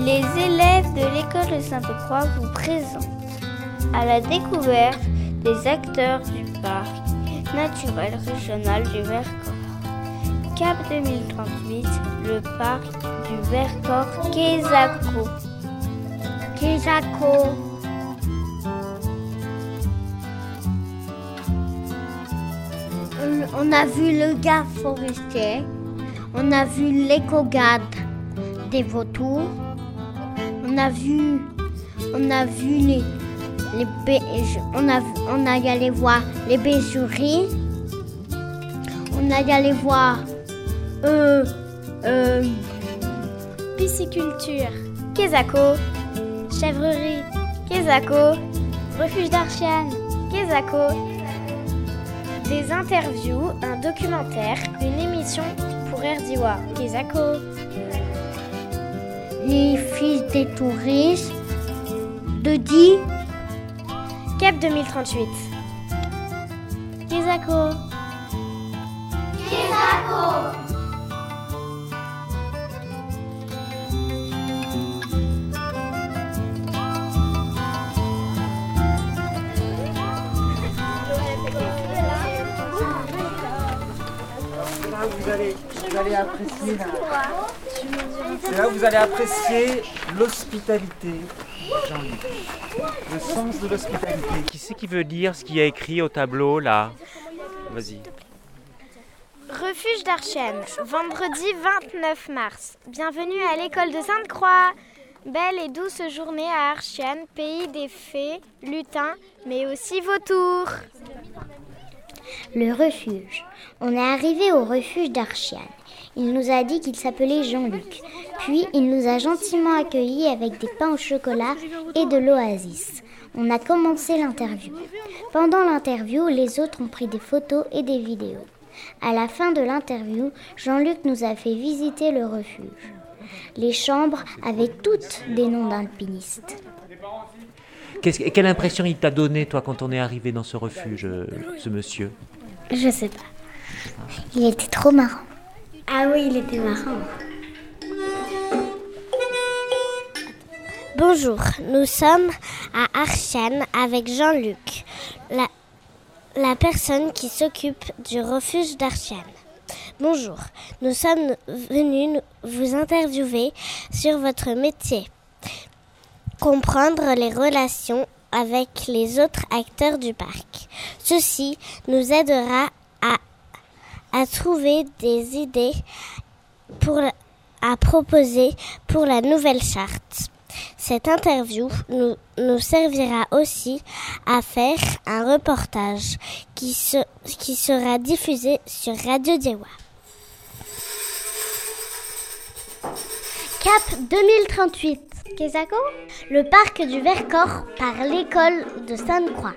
Les élèves de l'école de Sainte-Croix vous présentent à la découverte des acteurs du parc naturel régional du Vercors. Cap 2038, le parc du Vercors Quesaco. On a vu le gare forestier, on a vu l'éco-garde des vautours, on a vu on a y aller voir les bergeries, on a y aller voir pisciculture, Quesaco, chèvrerie, Quesaco, refuge d'Archiane, Quesaco. Des interviews, un documentaire, une émission pour RDIWA, Quesaco. Les fils des touristes de Die, Cap 2038. Quesaco. C'est là où vous allez apprécier l'hospitalité. Jean-Luc. Le sens de l'hospitalité. Qui c'est qui veut lire ce qu'il y a écrit au tableau là? Vas-y. Refuge d'Archiane, vendredi 29 mars. Bienvenue à l'école de Sainte-Croix. Belle et douce journée à Archiane, pays des fées, lutins, mais aussi vautours. le refuge. On est arrivé au refuge d'Archiane. Il nous a dit qu'il s'appelait Jean-Luc. Puis il nous a gentiment accueillis avec des pains au chocolat et de l'oasis. On a commencé l'interview. Pendant l'interview, les autres ont pris des photos et des vidéos. À la fin de l'interview, Jean-Luc nous a fait visiter le refuge. Les chambres avaient toutes des noms d'alpinistes. Quelle impression il t'a donné, toi, quand on est arrivé dans ce refuge, ce monsieur? Je sais pas. Il était trop marrant. Ah oui, il était marrant. Bonjour, nous sommes à Archiane avec Jean-Luc, la personne qui s'occupe du refuge d'Archiane. Bonjour, nous sommes venus vous interviewer sur votre métier, comprendre les relations avec les autres acteurs du parc. Ceci nous aidera à trouver des idées à proposer pour la nouvelle charte. Cette interview nous servira aussi à faire un reportage qui sera diffusé sur Radio Diewa. Cap 2038. Quesaco, le parc du Vercors par l'école de Sainte-Croix.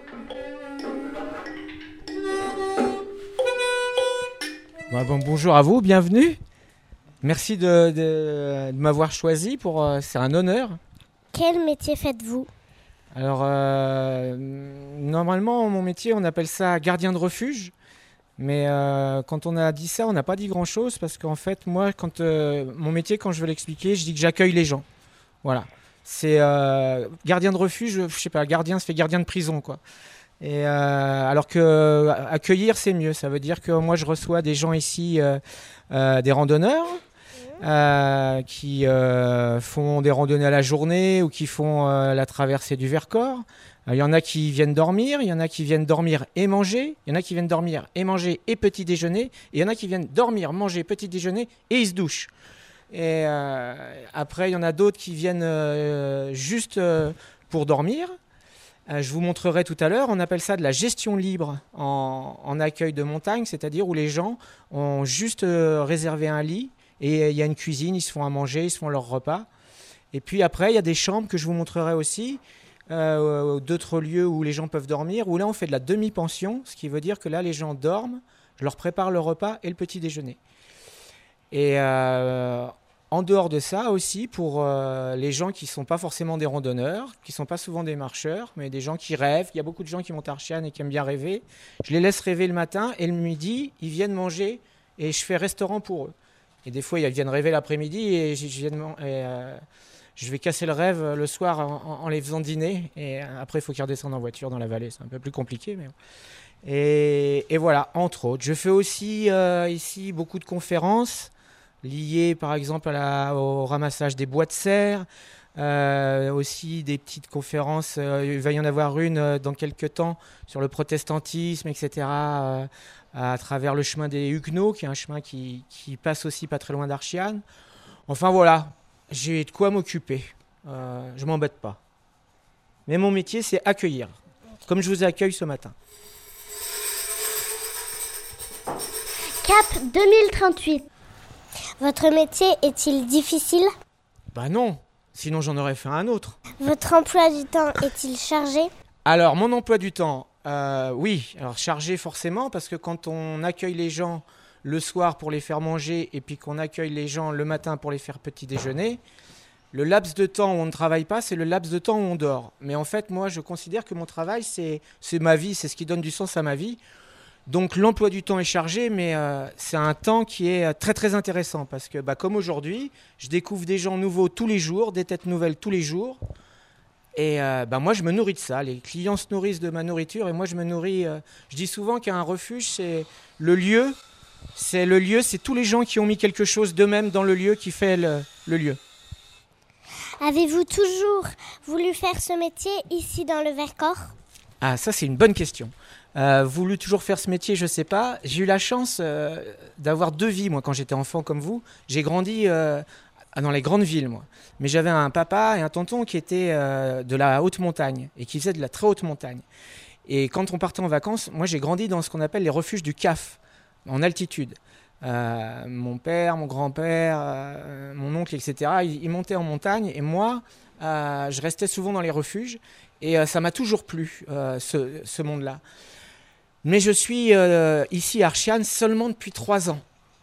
Bonjour à vous, bienvenue. Merci de m'avoir choisi, c'est un honneur. Quel métier faites-vous ? Alors, normalement, mon métier, on appelle ça gardien de refuge. Mais quand on a dit ça, on n'a pas dit grand-chose parce qu'en fait, moi, mon métier, quand je veux l'expliquer, je dis que j'accueille les gens. Voilà. C'est gardien de refuge, je sais pas, gardien, ça fait gardien de prison, quoi. Et alors que accueillir, c'est mieux. Ça veut dire que moi, je reçois des gens ici, des randonneurs, qui font des randonnées à la journée ou qui font la traversée du Vercors. Il y en a qui viennent dormir, il y en a qui viennent dormir et manger, il y en a qui viennent dormir et manger et petit déjeuner, et il y en a qui viennent dormir, manger, petit déjeuner et ils se douchent. Et après, il y en a d'autres qui viennent juste pour dormir. Je vous montrerai tout à l'heure, on appelle ça de la gestion libre en accueil de montagne, c'est-à-dire où les gens ont juste réservé un lit et il y a une cuisine, ils se font à manger, ils se font leur repas. Et puis après, il y a des chambres que je vous montrerai aussi, d'autres lieux où les gens peuvent dormir, où là on fait de la demi-pension, ce qui veut dire que là les gens dorment, je leur prépare le repas et le petit déjeuner. Et en dehors de ça aussi, pour les gens qui ne sont pas forcément des randonneurs, qui ne sont pas souvent des marcheurs, mais des gens qui rêvent, il y a beaucoup de gens qui montent à Archiane et qui aiment bien rêver, je les laisse rêver le matin et le midi, ils viennent manger et je fais restaurant pour eux. Et des fois, ils viennent rêver l'après-midi et je vais casser le rêve le soir en les faisant dîner. Et après, il faut qu'ils redescendent en voiture dans la vallée. C'est un peu plus compliqué. Mais... Et voilà, entre autres. Je fais aussi ici beaucoup de conférences liées, par exemple, au ramassage des bois de serre. Aussi des petites conférences. Il va y en avoir une dans quelques temps sur le protestantisme, etc. À travers le chemin des Huguenots, qui est un chemin qui passe aussi pas très loin d'Archiane. Enfin voilà, j'ai de quoi m'occuper. Je m'embête pas. Mais mon métier, c'est accueillir, comme je vous accueille ce matin. Cap 2038. Votre métier est-il difficile ? Bah non, sinon j'en aurais fait un autre. Votre emploi du temps est-il chargé ? Alors, mon emploi du temps, oui, alors chargé forcément, parce que quand on accueille les gens le soir pour les faire manger et puis qu'on accueille les gens le matin pour les faire petit déjeuner, le laps de temps où on ne travaille pas, c'est le laps de temps où on dort. Mais en fait, moi, je considère que mon travail, c'est ma vie, c'est ce qui donne du sens à ma vie. Donc, l'emploi du temps est chargé, mais c'est un temps qui est très, très intéressant parce que, comme aujourd'hui, je découvre des gens nouveaux tous les jours, des têtes nouvelles tous les jours. Et moi, je me nourris de ça. Les clients se nourrissent de ma nourriture et moi, je me nourris. Je dis souvent qu'un refuge, c'est le lieu. C'est tous les gens qui ont mis quelque chose d'eux-mêmes dans le lieu qui fait le lieu. Avez-vous toujours voulu faire ce métier ici dans le Vercors ? Ah, ça, c'est une bonne question. Voulu toujours faire ce métier, je ne sais pas. J'ai eu la chance d'avoir 2 vies, moi, quand j'étais enfant comme vous. J'ai grandi dans les grandes villes, moi. Mais j'avais un papa et un tonton qui étaient de la haute montagne et qui faisaient de la très haute montagne. Et quand on partait en vacances, moi, j'ai grandi dans ce qu'on appelle les refuges du CAF, en altitude. Mon père, mon grand-père, mon oncle, etc., ils montaient en montagne. Et moi, je restais souvent dans les refuges. Et ça m'a toujours plu, ce monde-là. Mais je suis ici à Archiane seulement depuis 3 ans.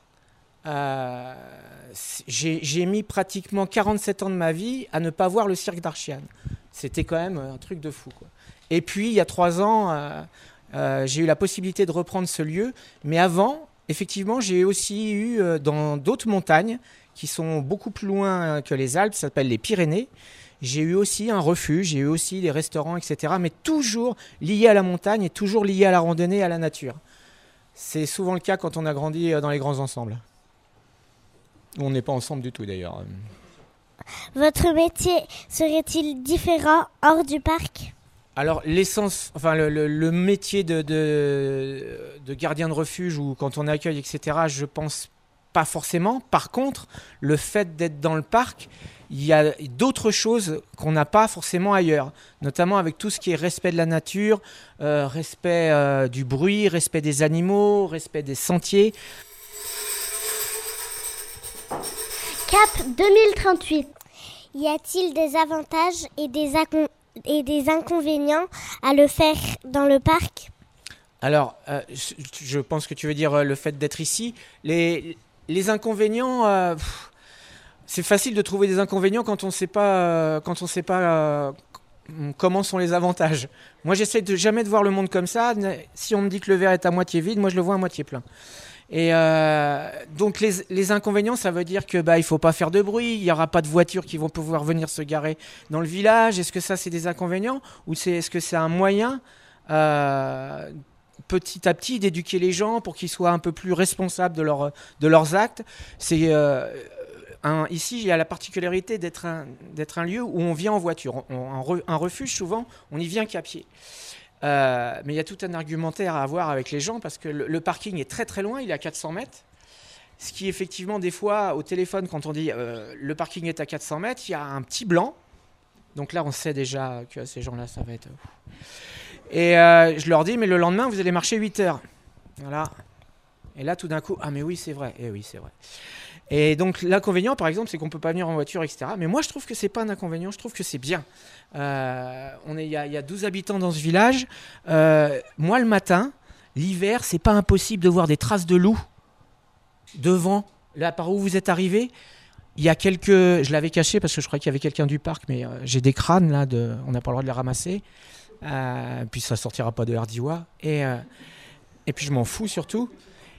J'ai mis pratiquement 47 ans de ma vie à ne pas voir le cirque d'Archiane. C'était quand même un truc de fou, quoi. Et puis, il y a 3 ans, j'ai eu la possibilité de reprendre ce lieu. Mais avant, effectivement, j'ai aussi eu dans d'autres montagnes qui sont beaucoup plus loin que les Alpes, ça s'appelle les Pyrénées. J'ai eu aussi un refuge, j'ai eu aussi des restaurants, etc. Mais toujours liés à la montagne et toujours liés à la randonnée et à la nature. C'est souvent le cas quand on a grandi dans les grands ensembles. On n'est pas ensemble du tout d'ailleurs. Votre métier serait-il différent hors du parc ? Alors l'essence, enfin le métier de gardien de refuge ou quand on accueille, etc., je pense pas forcément. Par contre, le fait d'être dans le parc, il y a d'autres choses qu'on n'a pas forcément ailleurs, notamment avec tout ce qui est respect de la nature, respect du bruit, respect des animaux, respect des sentiers. Cap 2038. Y a-t-il des avantages et des inconvénients à le faire dans le parc ? Alors, je pense que tu veux dire le fait d'être ici. Les inconvénients, c'est facile de trouver des inconvénients quand on ne sait pas, comment sont les avantages. Moi, j'essaie de jamais de voir le monde comme ça. Si on me dit que le verre est à moitié vide, moi je le vois à moitié plein. Et donc les inconvénients, ça veut dire que il faut pas faire de bruit, il y aura pas de voitures qui vont pouvoir venir se garer dans le village. Est-ce que ça c'est des inconvénients ou est-ce que c'est un moyen petit à petit d'éduquer les gens pour qu'ils soient un peu plus responsables de leurs actes? C'est ici, il y a la particularité d'être un lieu où on vient en voiture. Un refuge, souvent, on y vient qu'à pied. Mais il y a tout un argumentaire à avoir avec les gens parce que le parking est très très loin, il est à 400 mètres. Ce qui effectivement, des fois, au téléphone, quand on dit le parking est à 400 mètres, il y a un petit blanc. Donc là, on sait déjà que ces gens-là, ça va être... Et je leur dis, mais le lendemain, vous allez marcher 8 heures. Voilà. Et là, tout d'un coup, ah mais oui, c'est vrai. Et oui, c'est vrai. Et donc l'inconvénient, par exemple, c'est qu'on ne peut pas venir en voiture, etc. Mais moi, je trouve que ce n'est pas un inconvénient, je trouve que c'est bien. Il y a 12 habitants dans ce village. Moi, le matin, l'hiver, c'est pas impossible de voir des traces de loups devant, là, par où vous êtes arrivés. Il y a je l'avais caché parce que je croyais qu'il y avait quelqu'un du parc, mais j'ai des crânes, là, on n'a pas le droit de les ramasser. Puis ça ne sortira pas de Hardiwa. Et puis je m'en fous surtout.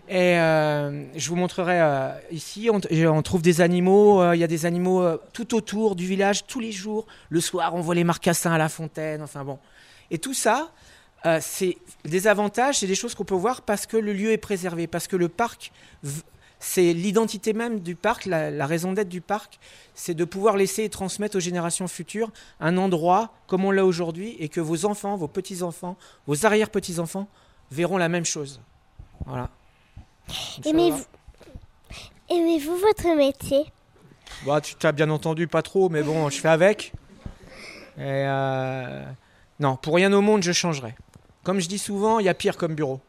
Et je vous montrerai ici, on trouve des animaux, il y a des animaux tout autour du village, tous les jours. Le soir, on voit les marcassins à la fontaine, enfin bon. Et tout ça, c'est des avantages, c'est des choses qu'on peut voir parce que le lieu est préservé, parce que le parc, c'est l'identité même du parc, la raison d'être du parc, c'est de pouvoir laisser et transmettre aux générations futures un endroit comme on l'a aujourd'hui et que vos enfants, vos petits-enfants, vos arrière-petits-enfants verront la même chose. Voilà. Aimez-vous votre métier? Bah, tu t'as bien entendu, pas trop, mais bon, je fais avec. Et non, pour rien au monde, je changerais. Comme je dis souvent, il y a pire comme bureau.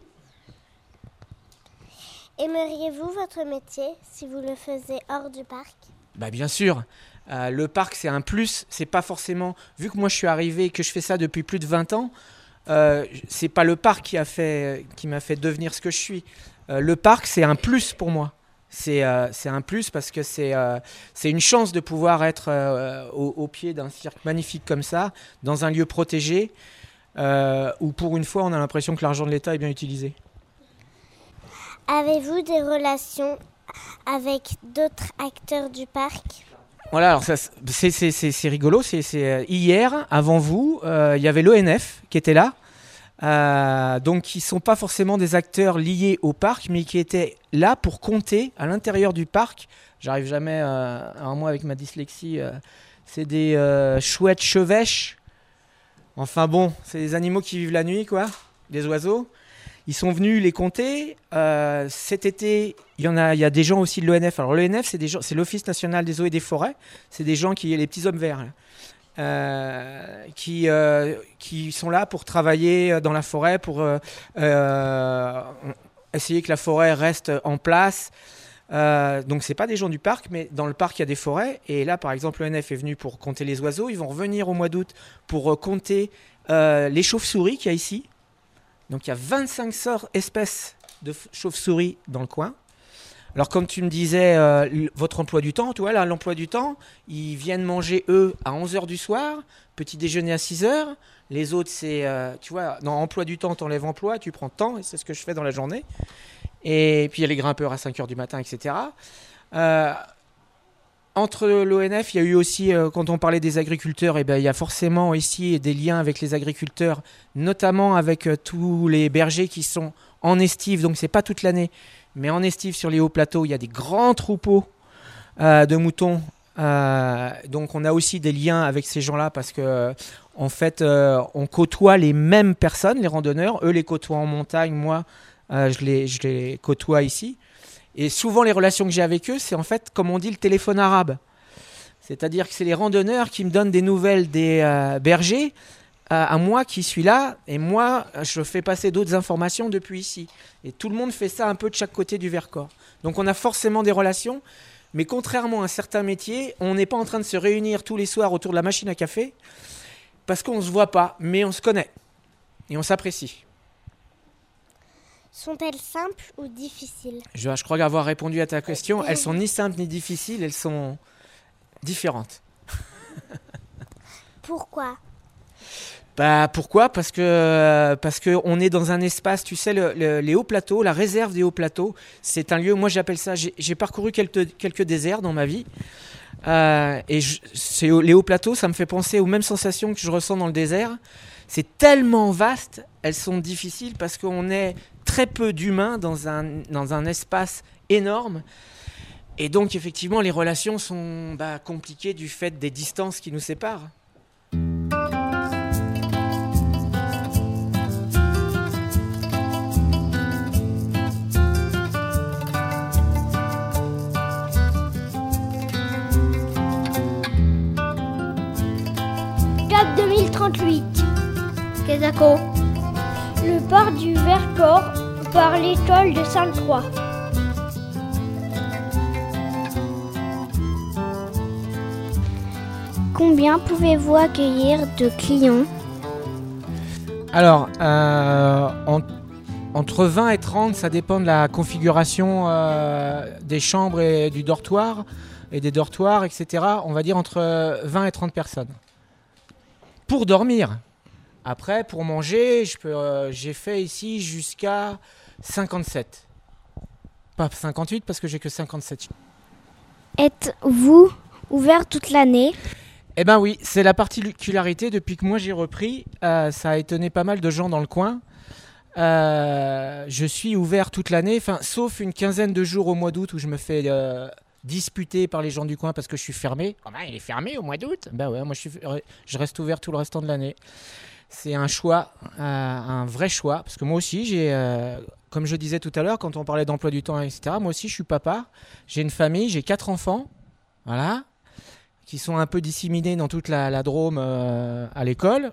Aimeriez-vous votre métier si vous le faisiez hors du parc? Bah, bien sûr. Le parc, c'est un plus. C'est pas forcément... Vu que moi, je suis arrivé et que je fais ça depuis plus de 20 ans, c'est pas le parc qui m'a fait devenir ce que je suis. Le parc, c'est un plus pour moi. C'est un plus parce que c'est une chance de pouvoir être au pied d'un cirque magnifique comme ça, dans un lieu protégé, où pour une fois, on a l'impression que l'argent de l'État est bien utilisé. Avez-vous des relations avec d'autres acteurs du parc? Voilà, alors ça, c'est rigolo. C'est hier, avant vous, il y avait l'ONF qui était là. Donc qui ne sont pas forcément des acteurs liés au parc, mais qui étaient là pour compter à l'intérieur du parc. J'arrive jamais moi avec ma dyslexie. C'est des chouettes chevêches. Enfin bon, c'est des animaux qui vivent la nuit, quoi. Des oiseaux. Ils sont venus les compter. Cet été, il y a des gens aussi de l'ONF. Alors l'ONF, c'est l'Office national des eaux et des forêts. C'est des gens les petits hommes verts. Qui sont là pour travailler dans la forêt, pour essayer que la forêt reste en place. Donc c'est pas des gens du parc, mais dans le parc il y a des forêts. Et là par exemple l'ONF est venu pour compter les oiseaux. Ils vont revenir au mois d'août pour compter les chauves-souris qu'il y a ici. Donc il y a 25 espèces de chauves-souris dans le coin. Alors comme tu me disais, votre emploi du temps, tu vois, là, l'emploi du temps, ils viennent manger, eux, à 11h du soir, petit déjeuner à 6h. Les autres, c'est, tu vois, dans emploi du temps, t'enlèves emploi, tu prends temps, et c'est ce que je fais dans la journée. Et puis il y a les grimpeurs à 5h du matin, etc. Entre l'ONF, il y a eu aussi, quand on parlait des agriculteurs, il y a forcément ici des liens avec les agriculteurs, notamment avec tous les bergers qui sont en estive, donc c'est pas toute l'année. Mais en estive, sur les hauts plateaux, il y a des grands troupeaux de moutons. Donc on a aussi des liens avec ces gens-là parce que en fait, on côtoie les mêmes personnes, les randonneurs. Eux les côtoient en montagne, moi, je les côtoie ici. Et souvent, les relations que j'ai avec eux, c'est en fait, comme on dit, le téléphone arabe. C'est-à-dire que c'est les randonneurs qui me donnent des nouvelles des bergers à moi qui suis là, et moi je fais passer d'autres informations depuis ici, et tout le monde fait ça un peu de chaque côté du Vercors. Donc on a forcément des relations, mais contrairement à certains métiers, on n'est pas en train de se réunir tous les soirs autour de la machine à café parce qu'on ne se voit pas, mais on se connaît et on s'apprécie. Sont-elles simples ou difficiles? Je crois avoir répondu à ta question. Elles sont ni simples ni difficiles, elles sont différentes. Pourquoi? Pourquoi ? Parce que on est dans un espace, tu sais, les hauts plateaux, la réserve des hauts plateaux, c'est un lieu, moi j'appelle ça, j'ai parcouru quelques déserts dans ma vie, les hauts plateaux, ça me fait penser aux mêmes sensations que je ressens dans le désert. C'est tellement vaste, elles sont difficiles parce qu'on est très peu d'humains dans un espace énorme. Et donc effectivement, les relations sont compliquées du fait des distances qui nous séparent. Cap 2038. Quesaco. Le parc du Vercors par l'étoile de Sainte-Croix. Combien pouvez-vous accueillir de clients? Alors, entre 20 et 30, ça dépend de la configuration des chambres et du dortoir, et des dortoirs, etc. On va dire entre 20 et 30 personnes. Pour dormir. Après, pour manger, j'ai fait ici jusqu'à 57. Pas 58 parce que j'ai que 57. Êtes-vous ouvert toute l'année? Eh ben oui, c'est la particularité. Depuis que moi j'ai repris, ça a étonné pas mal de gens dans le coin. Je suis ouvert toute l'année, sauf une quinzaine de jours au mois d'août où je me fais disputer par les gens du coin parce que je suis fermé. Oh ben, il est fermé au mois d'août? Ben ouais, moi je reste ouvert tout le restant de l'année. C'est un choix, un vrai choix, parce que moi aussi comme je disais tout à l'heure quand on parlait d'emploi du temps, etc., moi aussi je suis papa, j'ai une famille, j'ai 4 enfants, voilà, qui sont un peu disséminés dans toute la Drôme à l'école.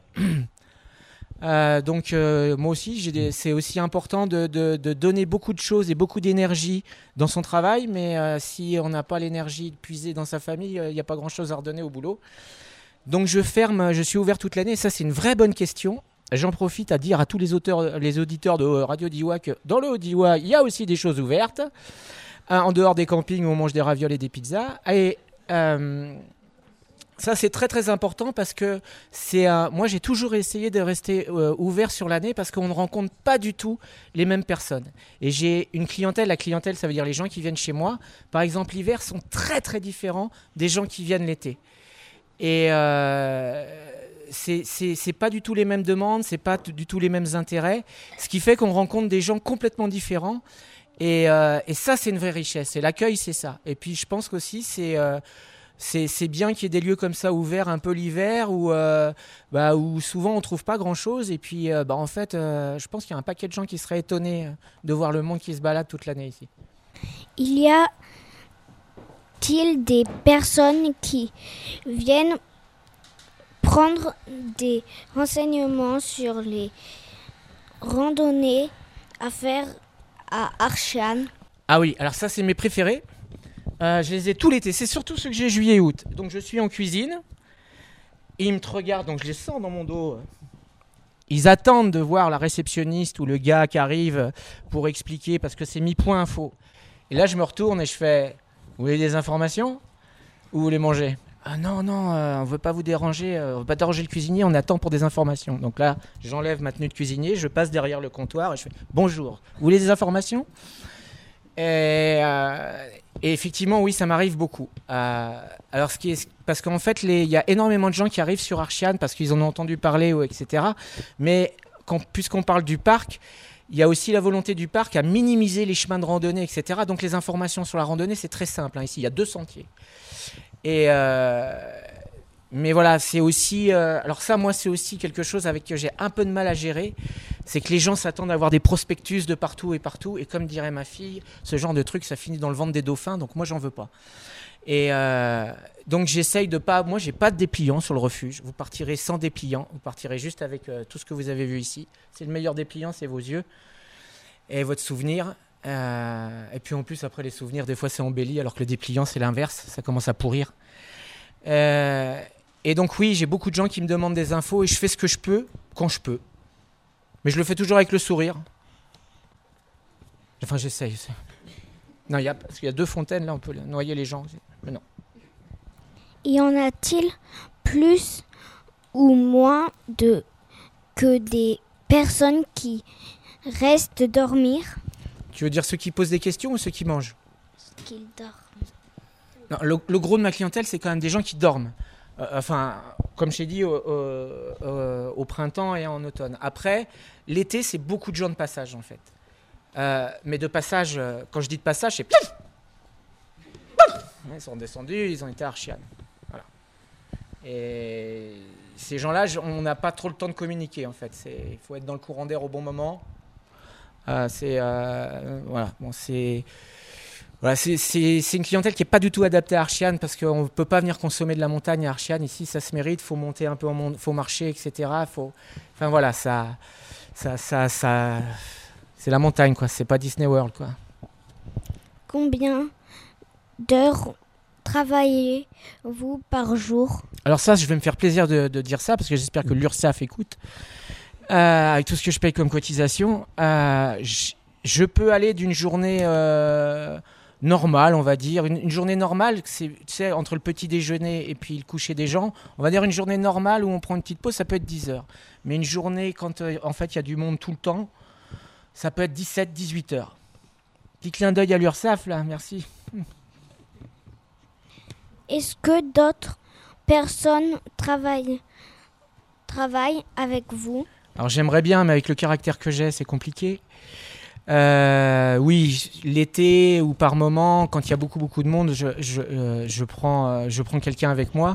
Donc moi aussi, c'est aussi important de donner beaucoup de choses et beaucoup d'énergie dans son travail, mais si on n'a pas l'énergie puisée dans sa famille, il n'y a pas grand-chose à redonner au boulot. Donc je suis ouvert toute l'année, et ça c'est une vraie bonne question. J'en profite à dire à tous les auditeurs de Radio Diois que dans le Haut-Diois, il y a aussi des choses ouvertes, en dehors des campings où on mange des ravioles et des pizzas. Et ça c'est très très important parce que moi j'ai toujours essayé de rester ouvert sur l'année parce qu'on ne rencontre pas du tout les mêmes personnes. Et j'ai une clientèle, la clientèle ça veut dire les gens qui viennent chez moi, par exemple l'hiver sont très très différents des gens qui viennent l'été. Et c'est pas du tout les mêmes demandes, c'est pas du tout les mêmes intérêts, ce qui fait qu'on rencontre des gens complètement différents. Et ça, c'est une vraie richesse. Et l'accueil, c'est ça. Et puis, je pense qu'aussi, c'est bien qu'il y ait des lieux comme ça ouverts un peu l'hiver où souvent on trouve pas grand-chose. Et puis, en fait, je pense qu'il y a un paquet de gens qui seraient étonnés de voir le monde qui se balade toute l'année ici. Il y a-t-il des personnes qui viennent prendre des renseignements sur les randonnées à faire à Archiane? Ah oui, alors ça c'est mes préférés. Je les ai tout l'été, c'est surtout ceux que j'ai juillet et août. Donc je suis en cuisine, ils me regardent, donc je les sens dans mon dos. Ils attendent de voir la réceptionniste ou le gars qui arrive pour expliquer parce que c'est mis point info. Et là je me retourne et je fais... Vous voulez des informations ou vous voulez manger? Ah non, on ne veut pas vous déranger, on ne veut pas déranger le cuisinier, on attend pour des informations. Donc là, j'enlève ma tenue de cuisinier, je passe derrière le comptoir et je fais bonjour, vous voulez des informations? Et effectivement, oui, ça m'arrive beaucoup. Alors, parce qu'en fait, il y a énormément de gens qui arrivent sur Archiane parce qu'ils en ont entendu parler, etc. Mais puisqu'on parle du parc, il y a aussi la volonté du parc à minimiser les chemins de randonnée, etc. Donc les informations sur la randonnée, c'est très simple. Ici, il y a 2 sentiers. Mais voilà, c'est aussi... alors ça, moi, c'est aussi quelque chose avec que j'ai un peu de mal à gérer. C'est que les gens s'attendent à avoir des prospectus de partout et partout. Et comme dirait ma fille, ce genre de truc, ça finit dans le ventre des dauphins. Donc moi, j'en veux pas. Et donc j'essaye de pas... Moi, j'ai pas de dépliant sur le refuge. Vous partirez sans dépliant. Vous partirez juste avec tout ce que vous avez vu ici. C'est le meilleur dépliant, c'est vos yeux et votre souvenir. Et puis en plus, après les souvenirs, des fois c'est embelli, alors que le dépliant c'est l'inverse, ça commence à pourrir. Et donc oui, j'ai beaucoup de gens qui me demandent des infos et je fais ce que je peux quand je peux. Mais je le fais toujours avec le sourire. Enfin, j'essaye. Non, parce qu'il y a 2 fontaines, là on peut noyer les gens. Mais non. Y en a-t-il plus ou moins que des personnes qui restent dormir? Tu veux dire ceux qui posent des questions ou ceux qui mangent? Ceux qui dorment. Non, le gros de ma clientèle, c'est quand même des gens qui dorment. Comme je t'ai dit, au printemps et en automne. Après, l'été, c'est beaucoup de gens de passage, en fait. Mais de passage, quand je dis de passage, c'est... Ils sont descendus, ils ont été à Archiane. Voilà. Et ces gens-là, on n'a pas trop le temps de communiquer, en fait. Il faut être dans le courant d'air au bon moment. C'est une clientèle qui n'est pas du tout adaptée à Archiane parce qu'on ne peut pas venir consommer de la montagne à Archiane. Ici, ça se mérite, il faut monter un peu il faut marcher, etc. Enfin voilà, ça c'est la montagne, quoi. C'est pas Disney World, quoi. Combien d'heures travaillez-vous par jour? Alors ça, je vais me faire plaisir de dire ça parce que j'espère que l'URSSAF écoute. Avec tout ce que je paye comme cotisation, je peux aller d'une journée normale, on va dire. Une journée normale, c'est, tu sais, entre le petit déjeuner et puis le coucher des gens, on va dire une journée normale où on prend une petite pause, ça peut être 10 heures. Mais une journée, quand en fait il y a du monde tout le temps, ça peut être 17-18 heures. Petit clin d'œil à l'URSSAF, là, merci. Est-ce que d'autres personnes travaillent avec vous? Alors j'aimerais bien, mais avec le caractère que j'ai, c'est compliqué. Oui, l'été ou par moment, quand il y a beaucoup de monde, je prends quelqu'un avec moi.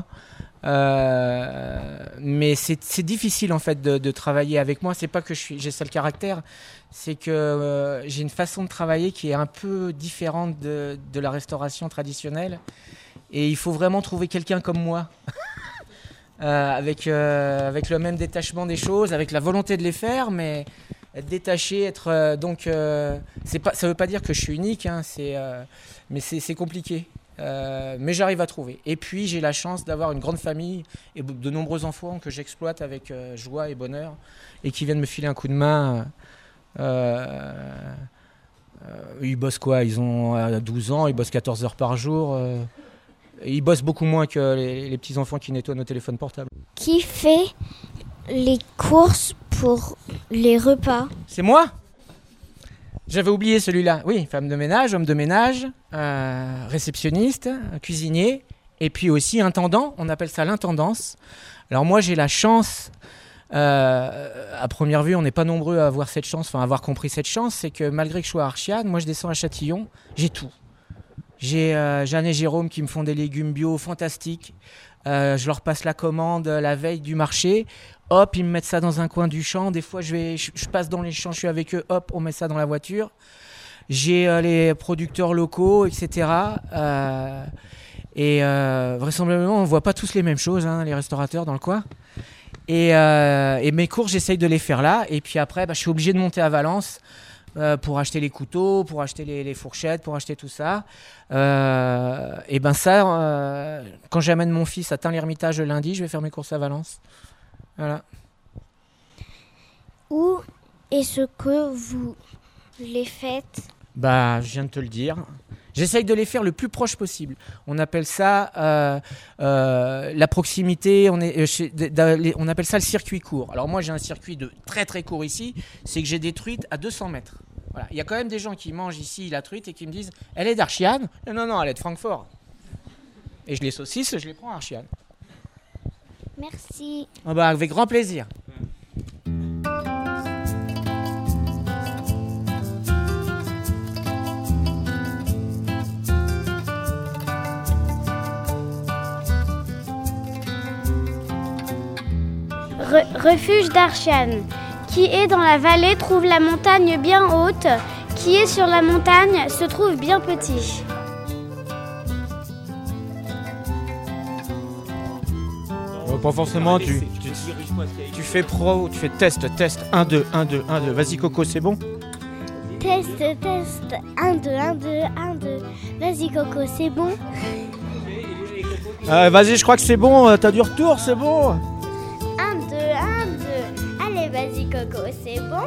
Mais c'est difficile en fait de travailler avec moi. C'est pas que j'ai ça le caractère, c'est que j'ai une façon de travailler qui est un peu différente de la restauration traditionnelle. Et il faut vraiment trouver quelqu'un comme moi, avec le même détachement des choses, avec la volonté de les faire, mais être détaché, être ça veut pas dire que je suis unique, hein, mais c'est compliqué. Mais j'arrive à trouver. Et puis j'ai la chance d'avoir une grande famille et de nombreux enfants que j'exploite avec joie et bonheur et qui viennent me filer un coup de main. Ils bossent quoi? Ils ont 12 ans, ils bossent 14 heures par jour. Ils bossent beaucoup moins que les petits-enfants qui nettoient nos téléphones portables. Qui fait les courses pour les repas? C'est moi? J'avais oublié celui-là. Oui, femme de ménage, homme de ménage, réceptionniste, cuisinier, et puis aussi intendant. On appelle ça l'intendance. Alors moi, j'ai la chance, à première vue, on n'est pas nombreux à avoir cette chance, enfin à avoir compris cette chance, c'est que malgré que je sois à Archiane, moi je descends à Châtillon, j'ai tout. J'ai Jeanne et Jérôme qui me font des légumes bio fantastiques. Je leur passe la commande la veille du marché. Hop, ils me mettent ça dans un coin du champ. Des fois, je passe dans les champs, je suis avec eux. Hop, on met ça dans la voiture. J'ai les producteurs locaux, etc. Vraisemblablement, on ne voit pas tous les mêmes choses, hein, les restaurateurs dans le coin. Et mes courses, j'essaye de les faire là. Et puis après, je suis obligé de monter à Valence pour acheter les couteaux, pour acheter les fourchettes, pour acheter tout ça. Quand j'amène mon fils à Tain-l'Hermitage le lundi, je vais faire mes courses à Valence. Voilà. Où est-ce que vous les faites? Je viens de te le dire. J'essaye de les faire le plus proche possible. On appelle ça la proximité, on appelle ça le circuit court. Alors moi j'ai un circuit de très très court ici, c'est que j'ai des truites à 200 mètres. Voilà. Il y a quand même des gens qui mangent ici la truite et qui me disent « Elle est d'Archiane ?» Non, elle est de Francfort. Et les saucisses, je les prends à Archiane. Merci. Avec grand plaisir. Refuge d'Archiane. Qui est dans la vallée trouve la montagne bien haute. Qui est sur la montagne se trouve bien petit. Pas forcément, tu fais pro, tu fais test, 1, 2, 1, 2, 1, 2. Vas-y Coco, c'est bon? Test, 1, 2, 1, 2, 1, 2. Vas-y Coco, c'est bon? Vas-y, je crois que c'est bon, t'as du retour, c'est bon? 1, 2, 1, 2. Allez, vas-y Coco, c'est bon?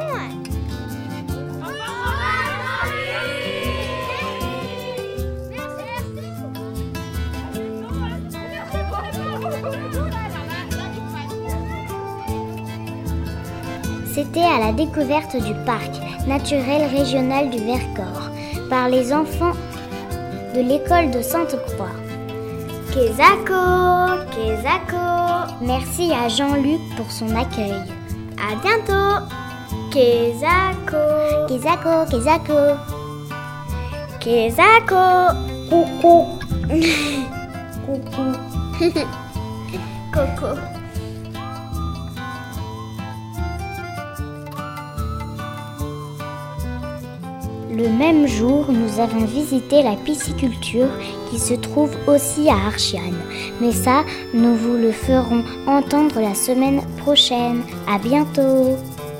C'était à la découverte du parc naturel régional du Vercors par les enfants de l'école de Sainte-Croix. Kezako, Kezako. Merci à Jean-Luc pour son accueil. À bientôt. Kezako, Kezako, Kezako. Kezako. Coucou. Coucou. Coco. Le même jour, nous avons visité la pisciculture qui se trouve aussi à Archiane. Mais ça, nous vous le ferons entendre la semaine prochaine. À bientôt.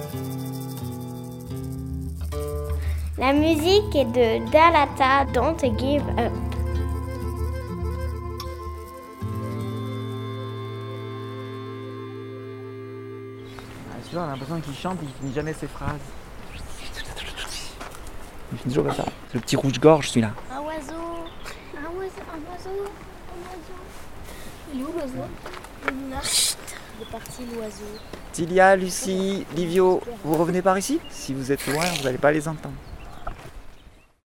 La musique est de Dalata, Don't Give Up. Tu vois, on a l'impression qu'il chante et qu'il finit jamais ses phrases. Il finit toujours comme ça. C'est le petit rouge-gorge celui-là. Un oiseau. Il est où l'oiseau? Il est parti l'oiseau. Tilia, Lucie, Livio, vous revenez par ici? Si vous êtes loin, vous n'allez pas les entendre.